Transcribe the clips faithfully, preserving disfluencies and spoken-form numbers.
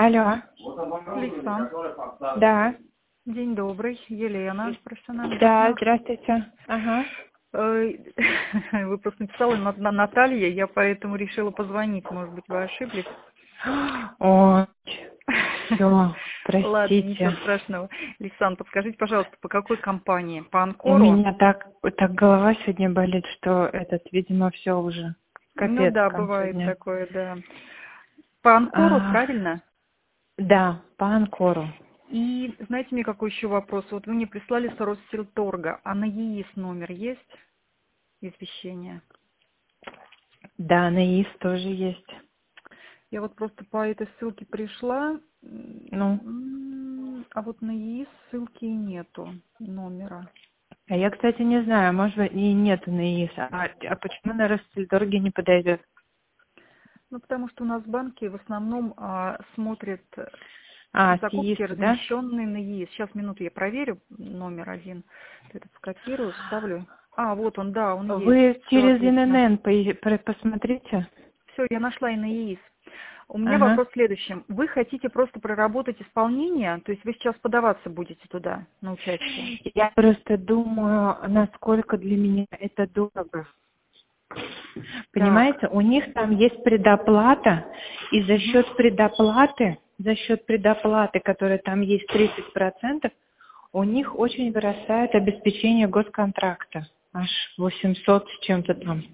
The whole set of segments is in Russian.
Алло. Лисан. Да. День добрый. Елена, профессиональный Да, партнер. здравствуйте. Ага. Э, Вы просто написали на, на Наталья, я поэтому решила позвонить. Может быть, вы ошиблись? Ой, все, Ладно, ничего простите. страшного. Лисан, подскажите, пожалуйста, по какой компании? По У Анкору? меня так, так голова сегодня болит, что этот, видимо, все уже. Ну Капец да, к концу бывает дня. такое, да. По Анкору, А, правильно? да, по Анкору. И знаете мне какой еще вопрос? Вот вы мне прислали с Россельторга, а на ЕИС номер есть извещение? Да, на ИИС тоже есть. Я вот просто по этой ссылке пришла, Ну, м, а вот на ЕИС ссылки и нету номера. а я, кстати, не знаю, может быть, и нету на ИИС. А, а почему на Россельторге не подойдет? Ну, потому что у нас банки в основном а, смотрят А, с закупки, ИИСа, да? размещенные на ЕИС. Сейчас, минуту, я проверю номер один. Этот скопирую, вставлю. А, вот он, да, он есть. Вы Все через отлично. ИНН по- про- посмотрите. Все, я нашла и на ЕИС. У меня Ага. вопрос в следующем. Вы хотите просто проработать исполнение, то есть вы сейчас подаваться будете туда на участие? Я просто думаю, насколько для меня это дорого. Так. Понимаете, у них там есть предоплата, и за Мгм. счет предоплаты, за счет предоплаты, которая там есть тридцать процентов, у них очень вырастает обеспечение госконтракта. Аж восемьсот с чем-то там.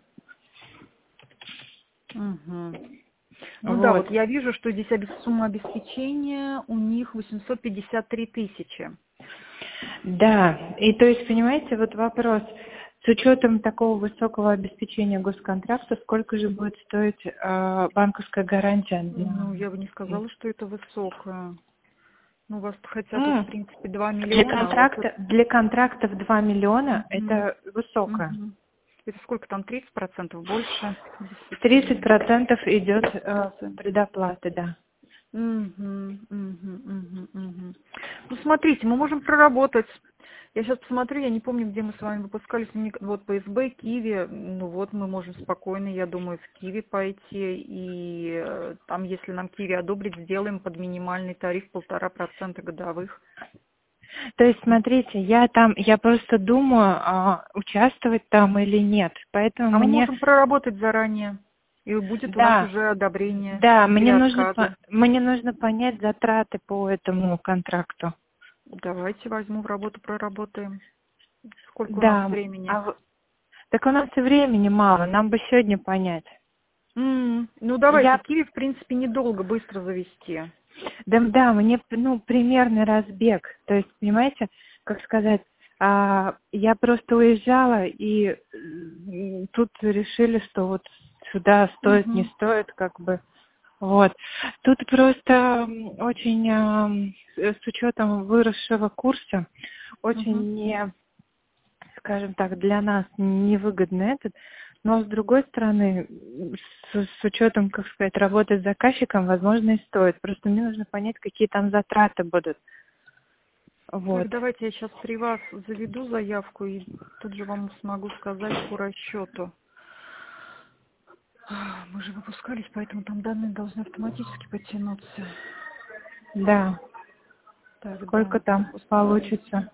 Мгм. Ну да, Вот. вот я вижу, что здесь обе- сумма обеспечения у них восемьсот пятьдесят три тысячи. Да, и то есть, понимаете, вот вопрос, с учетом такого высокого обеспечения госконтракта, сколько же будет стоить э, банковская гарантия Ну, на... я бы не сказала, что это высокое. Ну, у вас хотят, вот, в М, принципе, два Для миллиона, а вот это... контракта, для контрактов два миллиона Мгм. это высокое. Мгм. Это сколько там, тридцать процентов больше? тридцать Действительно. процентов идет тридцать э, процентов. предоплаты, да. Мгм, мгм, мгм, мгм. Ну, смотрите, мы можем проработать. Я сейчас посмотрю, я не помню, где мы с вами выпускались. Мне- Вот по СБ, Киви, ну вот мы можем спокойно, я думаю, в Киви пойти. И э, там, если нам Киви одобрить, сделаем под минимальный тариф полтора процента годовых. То есть, смотрите, я там, я просто думаю, а, участвовать там или нет. Поэтому А мы мне, можем проработать заранее. И будет у нас да, уже одобрение да, или мне нужно, по- отказы. мне нужно понять затраты по этому контракту. Давайте возьму в работу, проработаем. Сколько у нас Да, времени? а в- так у нас и времени мало, нам бы сегодня понять. М, Ну, давайте, Я, Киви, в принципе, недолго, быстро завести. да, да, мне, ну, примерный разбег. То есть, понимаете, как сказать, а, я просто уезжала, и м, тут решили, что вот сюда стоит, не Мгм. стоит, как бы. Вот. Тут просто м, очень, ам, с с учетом выросшего курса, Мгм. очень не, скажем так, для нас невыгодно этот. Но с другой стороны, м, с, с учетом, как сказать, работы с заказчиком, возможно, и стоит. Просто мне нужно понять, какие там затраты будут. Так, Вот. давайте я сейчас при вас заведу заявку и тут же вам смогу сказать по расчету. А, Мы же выпускались, поэтому там данные должны автоматически подтянуться. Да. Сколько Тогда там выпускались. получится?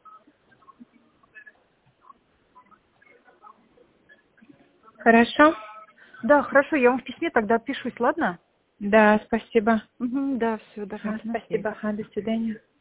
Хорошо? Да, хорошо, я вам в письме тогда отпишусь, ладно? Да, спасибо. Угу, да, все, Ага, давайте на связи. спасибо. Ага, до свидания.